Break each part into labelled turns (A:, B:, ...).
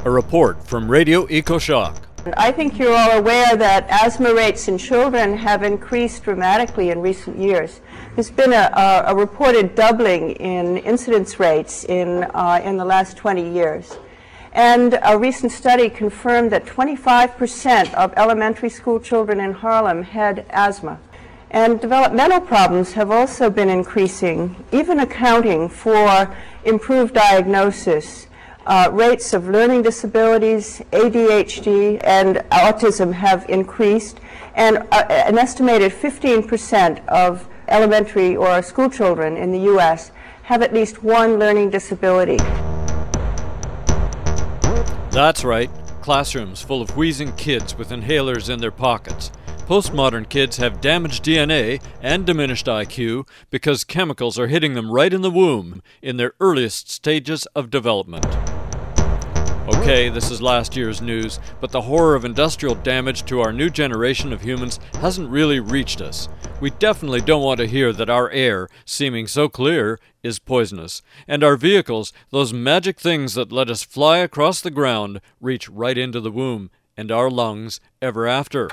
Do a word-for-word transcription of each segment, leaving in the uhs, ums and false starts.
A: A report from Radio EcoShock.
B: I think you're all aware that asthma rates in children have increased dramatically in recent years. There's been a, a, a reported doubling in incidence rates in, uh, in the last twenty years. And a recent study confirmed that twenty-five percent of elementary school children in Harlem had asthma. And developmental problems have also been increasing, even accounting for improved diagnosis. Uh, rates of learning disabilities, A D H D, and autism have increased, and uh, an estimated fifteen percent of elementary or school children in the U S have at least one learning disability.
A: That's right, classrooms full of wheezing kids with inhalers in their pockets. Postmodern kids have damaged D N A and diminished I Q because chemicals are hitting them right in the womb in their earliest stages of development. Okay, this is last year's news, but the horror of industrial damage to our new generation of humans hasn't really reached us. We definitely don't want to hear that our air, seeming so clear, is poisonous, and our vehicles, those magic things that let us fly across the ground, reach right into the womb, and our lungs ever after.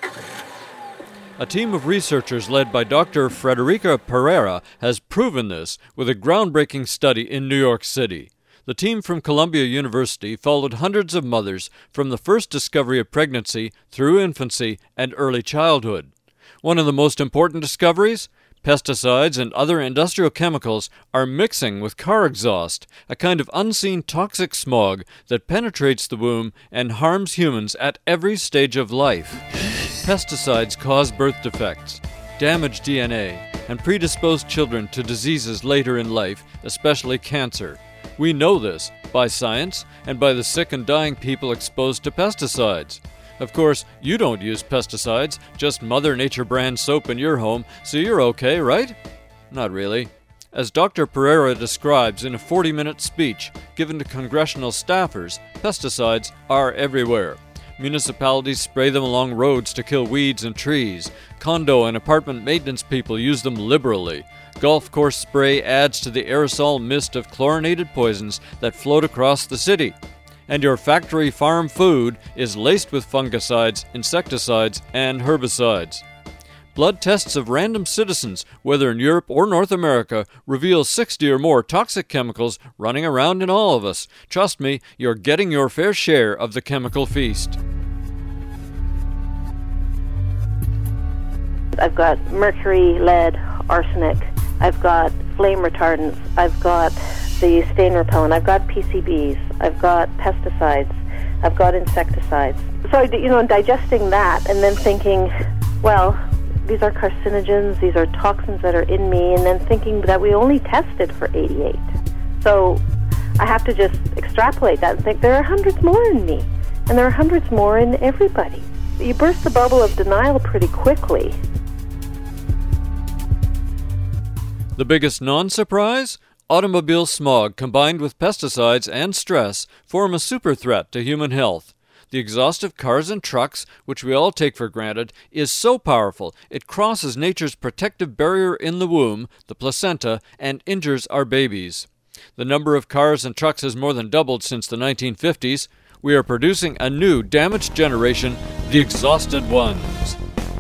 A: A team of researchers led by Doctor Frederica Pereira has proven this with a groundbreaking study in New York City. The team from Columbia University followed hundreds of mothers from the first discovery of pregnancy through infancy and early childhood. One of the most important discoveries? Pesticides and other industrial chemicals are mixing with car exhaust, a kind of unseen toxic smog that penetrates the womb and harms humans at every stage of life. Pesticides cause birth defects, damage D N A, and predispose children to diseases later in life, especially cancer. We know this by science and by the sick and dying people exposed to pesticides. Of course, you don't use pesticides, just Mother Nature brand soap in your home, so you're okay, right? Not really. As Doctor Pereira describes in a forty-minute speech given to congressional staffers, pesticides are everywhere. Municipalities spray them along roads to kill weeds and trees. Condo and apartment maintenance people use them liberally. Golf course spray adds to the aerosol mist of chlorinated poisons that float across the city. And your factory farm food is laced with fungicides, insecticides, and herbicides. Blood tests of random citizens, whether in Europe or North America, reveal sixty or more toxic chemicals running around in all of us. Trust me, you're getting your fair share of the chemical feast.
C: I've got mercury, lead, arsenic. I've got flame retardants. I've got the stain repellent. I've got P C Bs. I've got pesticides. I've got insecticides. So, you know, digesting that and then thinking, well, these are carcinogens, these are toxins that are in me, and then thinking that we only tested for eighty-eight. So I have to just extrapolate that and think there are hundreds more in me, and there are hundreds more in everybody. You burst the bubble of denial pretty quickly.
A: The biggest non-surprise? Automobile smog combined with pesticides and stress form a super threat to human health. The exhaust of cars and trucks, which we all take for granted, is so powerful it crosses nature's protective barrier in the womb, the placenta, and injures our babies. The number of cars and trucks has more than doubled since the nineteen fifties. We are producing a new damaged generation, the exhausted ones.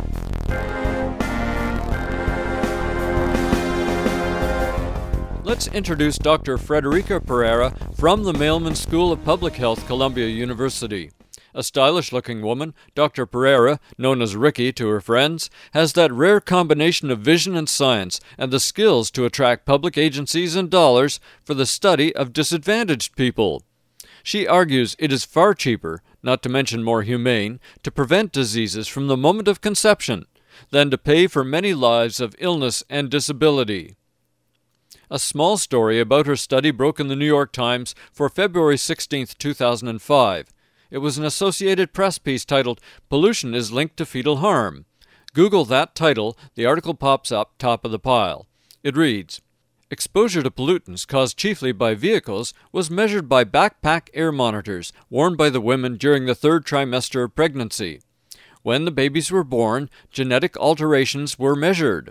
A: Let's introduce Doctor Frederica Pereira from the Mailman School of Public Health, Columbia University. A stylish-looking woman, Doctor Pereira, known as Ricky to her friends, has that rare combination of vision and science and the skills to attract public agencies and dollars for the study of disadvantaged people. She argues it is far cheaper, not to mention more humane, to prevent diseases from the moment of conception than to pay for many lives of illness and disability. A small story about her study broke in the New York Times for February sixteenth, two thousand five. It was an Associated Press piece titled, "Pollution is Linked to Fetal Harm." Google that title, the article pops up top of the pile. It reads, "Exposure to pollutants caused chiefly by vehicles was measured by backpack air monitors worn by the women during the third trimester of pregnancy. When the babies were born, genetic alterations were measured.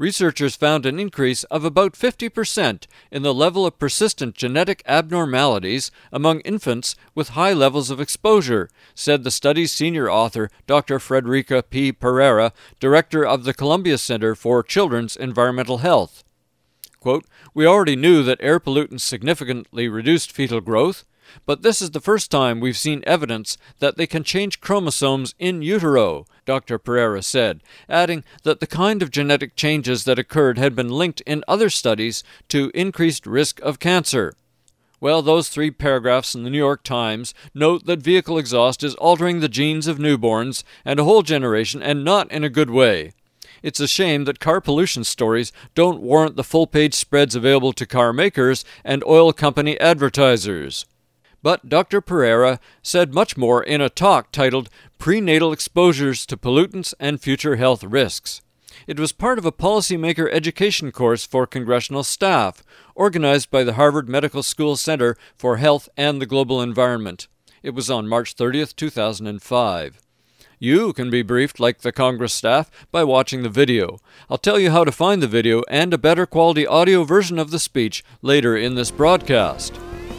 A: researchers found an increase of about fifty percent in the level of persistent genetic abnormalities among infants with high levels of exposure, said the study's senior author, Doctor Frederica P. Pereira, director of the Columbia Center for Children's Environmental Health. Quote, "We already knew that air pollutants significantly reduced fetal growth, but this is the first time we've seen evidence that they can change chromosomes in utero," Doctor Pereira said, adding that the kind of genetic changes that occurred had been linked in other studies to increased risk of cancer. Well, those three paragraphs in the New York Times note that vehicle exhaust is altering the genes of newborns and a whole generation, and not in a good way. It's a shame that car pollution stories don't warrant the full-page spreads available to car makers and oil company advertisers. But Doctor Pereira said much more in a talk titled Prenatal Exposures to Pollutants and Future Health Risks. It was part of a policymaker education course for congressional staff, organized by the Harvard Medical School Center for Health and the Global Environment. It was on March thirtieth, two thousand five. You can be briefed like the Congress staff by watching the video. I'll tell you how to find the video and a better quality audio version of the speech later in this broadcast.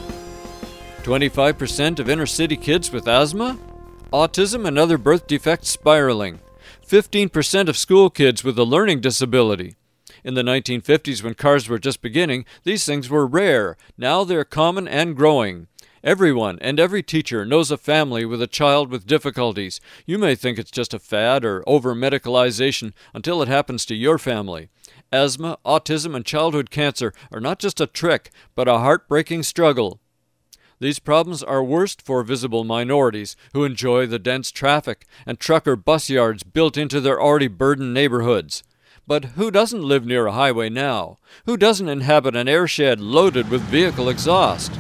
A: twenty-five percent of inner-city kids with asthma? Autism and other birth defects spiraling. fifteen percent of school kids with a learning disability. In the nineteen fifties, when cars were just beginning, these things were rare. Now they're common and growing. Everyone and every teacher knows a family with a child with difficulties. You may think it's just a fad or over-medicalization until it happens to your family. Asthma, autism, and childhood cancer are not just a trick, but a heartbreaking struggle. These problems are worst for visible minorities who enjoy the dense traffic and truck or bus yards built into their already burdened neighborhoods. But who doesn't live near a highway now? Who doesn't inhabit an airshed loaded with vehicle exhaust?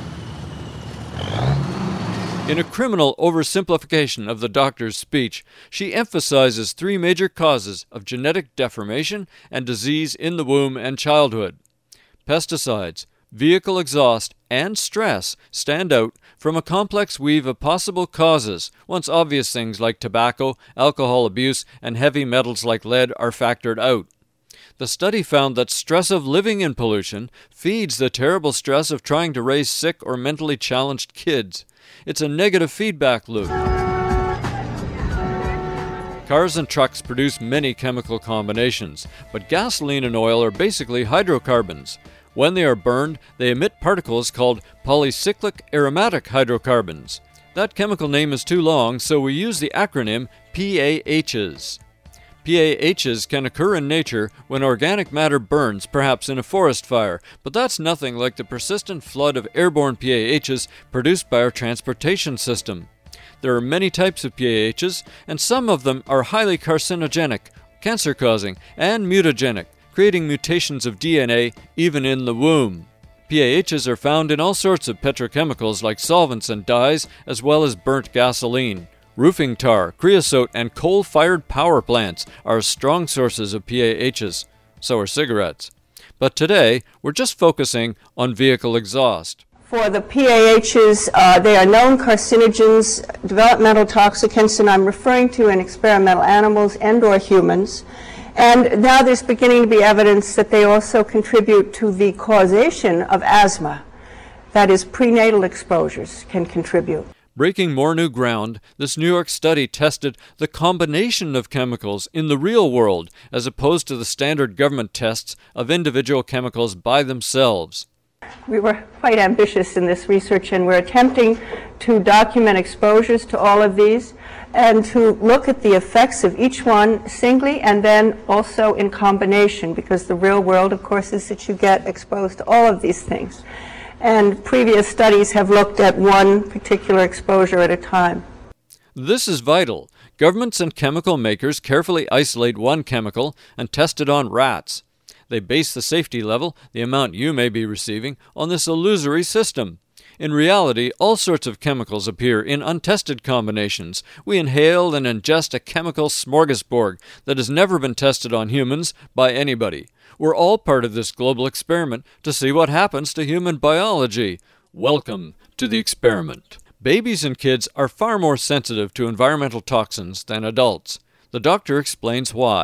A: In a criminal oversimplification of the doctor's speech, she emphasizes three major causes of genetic deformation and disease in the womb and childhood. Pesticides, vehicle exhaust, and stress stand out from a complex weave of possible causes. Once obvious things like tobacco, alcohol abuse, and heavy metals like lead are factored out. The study found that stress of living in pollution feeds the terrible stress of trying to raise sick or mentally challenged kids. It's a negative feedback loop. Cars and trucks produce many chemical combinations, but gasoline and oil are basically hydrocarbons. When they are burned, they emit particles called polycyclic aromatic hydrocarbons. That chemical name is too long, so we use the acronym P A Hs. P A Hs can occur in nature when organic matter burns, perhaps in a forest fire, but that's nothing like the persistent flood of airborne P A Hs produced by our transportation system. There are many types of P A Hs, and some of them are highly carcinogenic, cancer-causing, and mutagenic, creating mutations of D N A even in the womb. P A Hs are found in all sorts of petrochemicals like solvents and dyes, as well as burnt gasoline. Roofing tar, creosote, and coal-fired power plants are strong sources of P A Hs. So are cigarettes. But today, we're just focusing on vehicle exhaust.
B: For the P A Hs, uh, they are known carcinogens, developmental toxicants, and I'm referring to in experimental animals and or humans. And now there's beginning to be evidence that they also contribute to the causation of asthma. That is, prenatal exposures can contribute.
A: Breaking more new ground, this New York study tested the combination of chemicals in the real world as opposed to the standard government tests of individual chemicals by themselves.
B: We were quite ambitious in this research, and we're attempting to document exposures to all of these and to look at the effects of each one singly and then also in combination, because the real world, of course, is that you get exposed to all of these things. And previous studies have looked at one particular exposure at a time.
A: This is vital. Governments and chemical makers carefully isolate one chemical and test it on rats. They base the safety level, the amount you may be receiving, on this illusory system. In reality, all sorts of chemicals appear in untested combinations. We inhale and ingest a chemical smorgasbord that has never been tested on humans by anybody. We're all part of this global experiment to see what happens to human biology. Welcome to the experiment. Babies and kids are far more sensitive to environmental toxins than adults. The doctor explains why.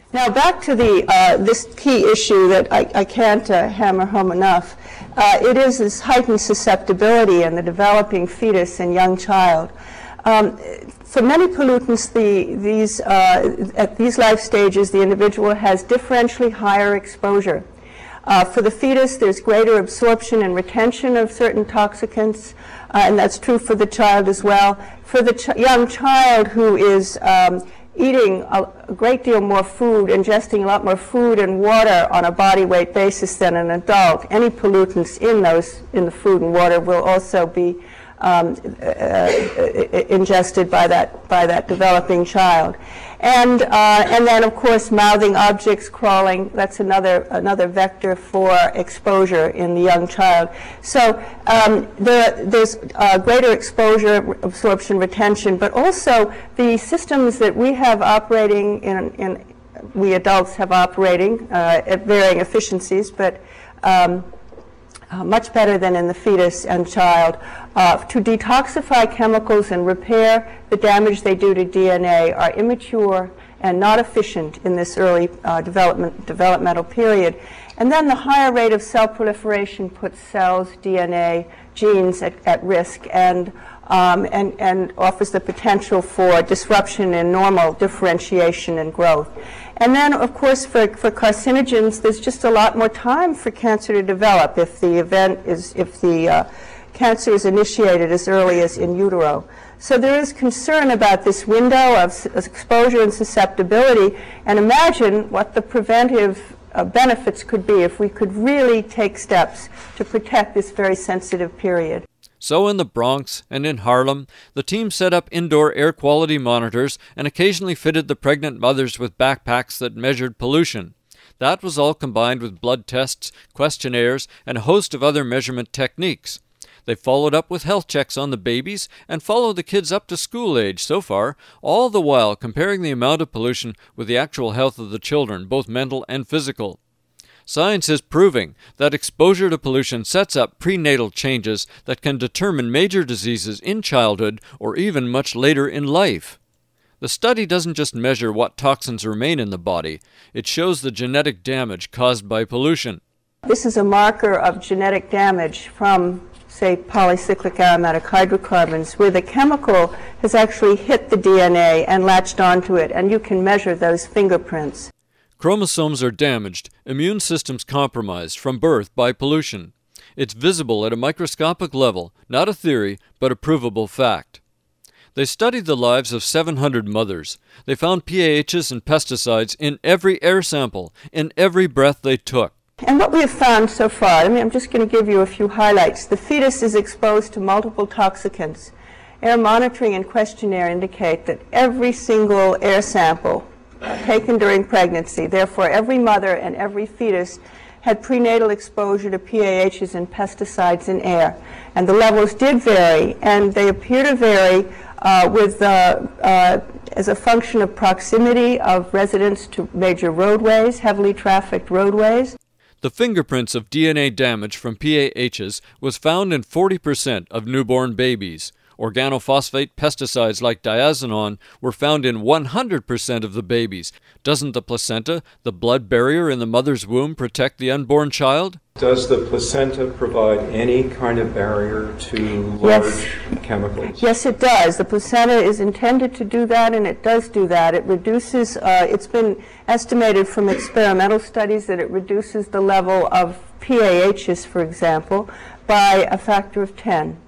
B: Now back to the uh, this key issue that I, I can't uh, hammer home enough. Uh, it is this heightened susceptibility in the developing fetus and young child. Um, for many pollutants, the, these, uh, at these life stages, the individual has differentially higher exposure. Uh, for the fetus, there's greater absorption and retention of certain toxicants, uh, and that's true for the child as well. For the ch young child who is um, eating a, a great deal more food, ingesting a lot more food and water on a body weight basis than an adult, any pollutants in those, in the food and water will also be um, uh, ingested by that, by that developing child. And, uh, and then, of course, mouthing objects, crawling, that's another, another vector for exposure in the young child. So um, there, there's uh, greater exposure, absorption, retention, but also the systems that we have operating, in, in we adults have operating uh, at varying efficiencies, but um, Uh, much better than in the fetus and child, uh, to detoxify chemicals and repair the damage they do to D N A are immature and not efficient in this early uh, development, developmental period. And then the higher rate of cell proliferation puts cells, D N A, genes at, at risk and, um, and, and offers the potential for disruption in normal differentiation and growth. And then, of course, for, for carcinogens, there's just a lot more time for cancer to develop if the event is, if the uh, cancer is initiated as early as in utero. So there is concern about this window of exposure and susceptibility, and imagine what the preventive uh, benefits could be if we could really take steps to protect this very sensitive period.
A: So in the Bronx and in Harlem, the team set up indoor air quality monitors and occasionally fitted the pregnant mothers with backpacks that measured pollution. That was all combined with blood tests, questionnaires, and a host of other measurement techniques. They followed up with health checks on the babies and followed the kids up to school age so far, all the while comparing the amount of pollution with the actual health of the children, both mental and physical. Science is proving that exposure to pollution sets up prenatal changes that can determine major diseases in childhood or even much later in life. The study doesn't just measure what toxins remain in the body, it shows the genetic damage caused by pollution.
B: This is a marker of genetic damage from, say, polycyclic aromatic hydrocarbons, where the chemical has actually hit the D N A and latched onto it, and you can measure those fingerprints.
A: Chromosomes are damaged, immune systems compromised from birth by pollution. It's visible at a microscopic level, not a theory, but a provable fact. They studied the lives of seven hundred mothers. They found P A Hs and pesticides in every air sample, in every breath they took.
B: And what we have found so far, I mean, I'm just going to give you a few highlights. The fetus is exposed to multiple toxicants. Air monitoring and questionnaire indicate that every single air sample taken during pregnancy, therefore every mother and every fetus had prenatal exposure to P A Hs and pesticides in air. And the levels did vary, and they appear to vary uh, with, uh, uh, as a function of proximity of residents to major roadways, heavily trafficked roadways.
A: The fingerprints of D N A damage from P A Hs was found in forty percent of newborn babies. Organophosphate pesticides like diazinon were found in one hundred percent of the babies. Doesn't the placenta, the blood barrier in the mother's womb, protect the unborn child?
D: Does the placenta provide any kind of barrier to large yes. chemicals?
B: Yes, it does. The placenta is intended to do that, and it does do that. It reduces, uh, it's been estimated from experimental studies that it reduces the level of P A Hs, for example, by a factor of ten.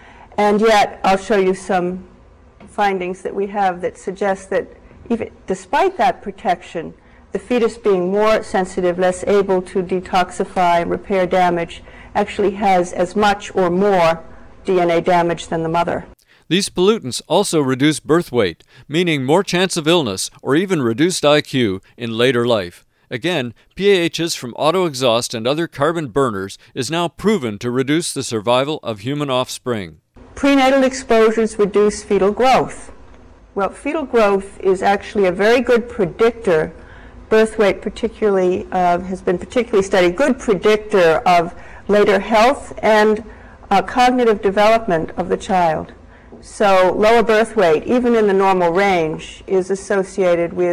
B: And yet, I'll show you some findings that we have that suggest that even despite that protection, the fetus being more sensitive, less able to detoxify and repair damage, actually has as much or more D N A damage than the mother.
A: These pollutants also reduce birth weight, meaning more chance of illness or even reduced I Q in later life. Again, P A Hs from auto exhaust and other carbon burners is now proven to reduce the survival of human offspring.
B: Prenatal exposures reduce fetal growth. Well, fetal growth is actually a very good predictor. Birth weight particularly uh, has been particularly studied, good predictor of later health and uh, cognitive development of the child. So lower birth weight, even in the normal range, is associated with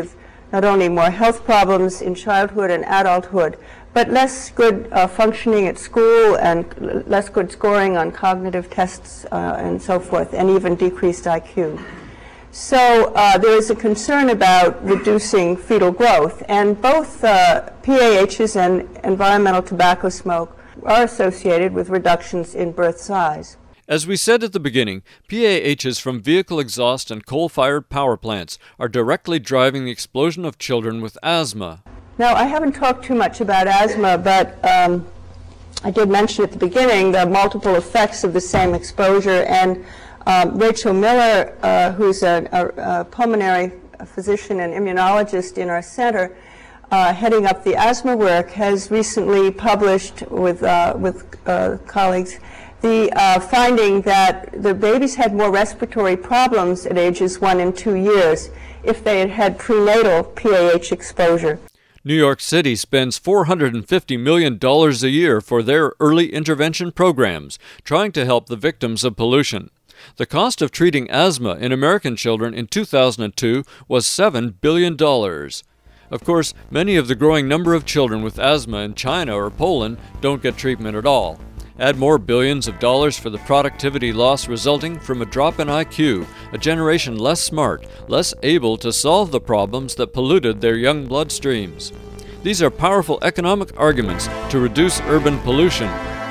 B: not only more health problems in childhood and adulthood, but less good uh, functioning at school and l- less good scoring on cognitive tests uh, and so forth, and even decreased I Q. So uh, there is a concern about reducing fetal growth, and both uh, P A Hs and environmental tobacco smoke are associated with reductions in birth size.
A: As we said at the beginning, P A Hs from vehicle exhaust and coal-fired power plants are directly driving the explosion of children with asthma.
B: Now, I haven't talked too much about asthma, but um, I did mention at the beginning the multiple effects of the same exposure, and um, Rachel Miller, uh, who's a, a, a pulmonary physician and immunologist in our center, uh, heading up the asthma work, has recently published with, uh, with uh, colleagues the uh, finding that the babies had more respiratory problems at ages one and two years if they had had prenatal P A H exposure.
A: New York City spends four hundred fifty million dollars a year for their early intervention programs, trying to help the victims of pollution. The cost of treating asthma in American children in two thousand two was seven billion dollars. Of course, many of the growing number of children with asthma in China or Poland don't get treatment at all. Add more billions of dollars for the productivity loss resulting from a drop in I Q, a generation less smart, less able to solve the problems that polluted their young bloodstreams. These are powerful economic arguments to reduce urban pollution.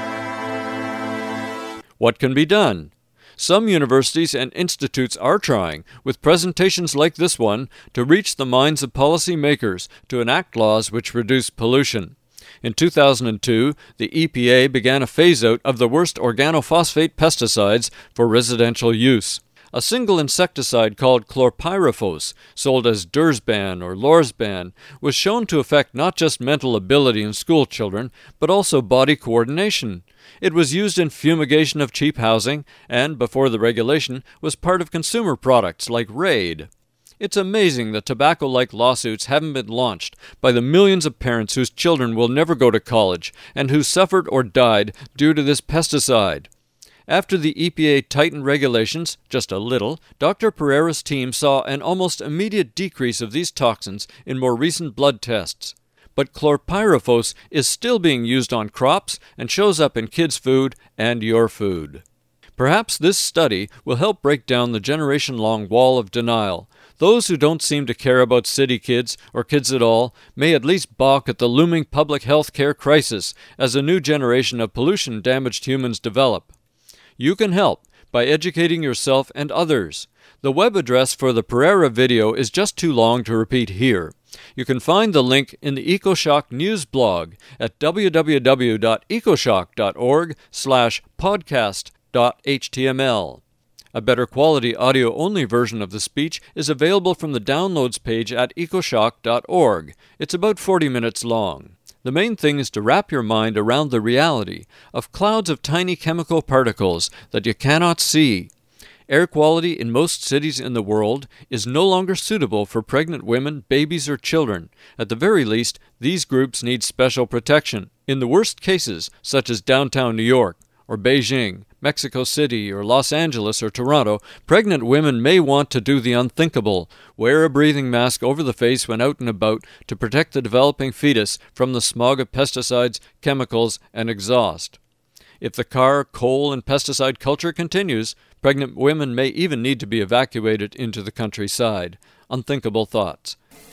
A: What can be done? Some universities and institutes are trying, with presentations like this one, to reach the minds of policymakers to enact laws which reduce pollution. In two thousand two, the E P A began a phase-out of the worst organophosphate pesticides for residential use. A single insecticide called chlorpyrifos, sold as Dursban or Lorsban, was shown to affect not just mental ability in school children, but also body coordination. It was used in fumigation of cheap housing, and, before the regulation, was part of consumer products like Raid. It's amazing that tobacco-like lawsuits haven't been launched by the millions of parents whose children will never go to college and who suffered or died due to this pesticide. After the E P A tightened regulations, just a little, Doctor Pereira's team saw an almost immediate decrease of these toxins in more recent blood tests. But chlorpyrifos is still being used on crops and shows up in kids' food and your food. Perhaps this study will help break down the generation-long wall of denial. Those who don't seem to care about city kids, or kids at all, may at least balk at the looming public health care crisis as a new generation of pollution-damaged humans develop. You can help by educating yourself and others. The web address for the Pereira video is just too long to repeat here. You can find the link in the EcoShock News blog at w w w dot ecoshock dot org slash podcast dot h t m l. A better quality audio-only version of the speech is available from the downloads page at ecoshock dot org. It's about forty minutes long. The main thing is to wrap your mind around the reality of clouds of tiny chemical particles that you cannot see. Air quality in most cities in the world is no longer suitable for pregnant women, babies, or children. At the very least, these groups need special protection. In the worst cases, such as downtown New York, or Beijing, Mexico City, or Los Angeles, or Toronto, pregnant women may want to do the unthinkable, wear a breathing mask over the face when out and about to protect the developing fetus from the smog of pesticides, chemicals, and exhaust. If the car, coal, and pesticide culture continues, pregnant women may even need to be evacuated into the countryside. Unthinkable thoughts.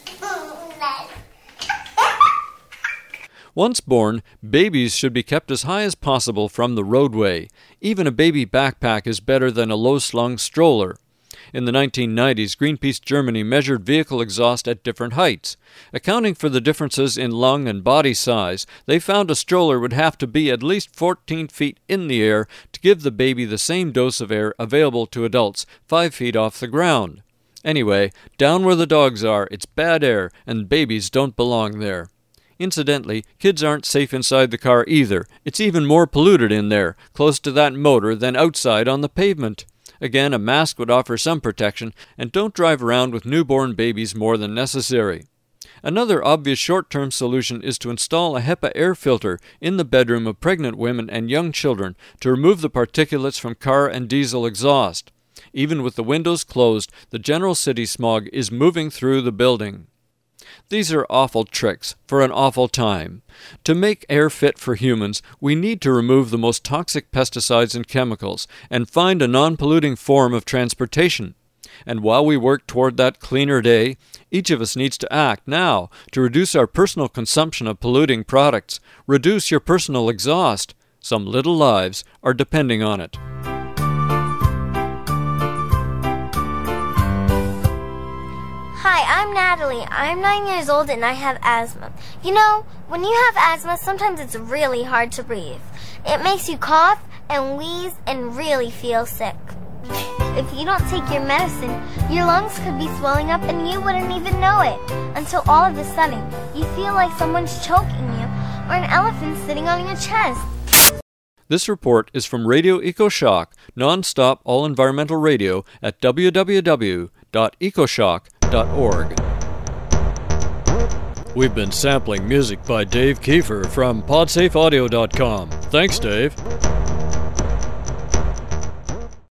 A: Once born, babies should be kept as high as possible from the roadway. Even a baby backpack is better than a low-slung stroller. In the nineteen nineties, Greenpeace Germany measured vehicle exhaust at different heights. Accounting for the differences in lung and body size, they found a stroller would have to be at least fourteen feet in the air to give the baby the same dose of air available to adults five feet off the ground. Anyway, down where the dogs are, it's bad air, and babies don't belong there. Incidentally, kids aren't safe inside the car either. It's even more polluted in there, close to that motor, than outside on the pavement. Again, a mask would offer some protection, and don't drive around with newborn babies more than necessary. Another obvious short-term solution is to install a HEPA air filter in the bedroom of pregnant women and young children to remove the particulates from car and diesel exhaust. Even with the windows closed, the general city smog is moving through the building. These are awful tricks for an awful time. To make air fit for humans, we need to remove the most toxic pesticides and chemicals and find a non-polluting form of transportation. And while we work toward that cleaner day, each of us needs to act now to reduce our personal consumption of polluting products, reduce your personal exhaust. Some little lives are depending on it.
E: Hi, I'm Natalie. I'm nine years old and I have asthma. You know, when you have asthma, sometimes it's really hard to breathe. It makes you cough and wheeze and really feel sick. If you don't take your medicine, your lungs could be swelling up and you wouldn't even know it. Until all of a sudden, you feel like someone's choking you or an elephant sitting on your chest.
A: This report is from Radio EcoShock, non-stop all-environmental radio at w w w dot ecoshock dot org. We've been sampling music by Dave Kiefer from podsafe audio dot com. Thanks, Dave.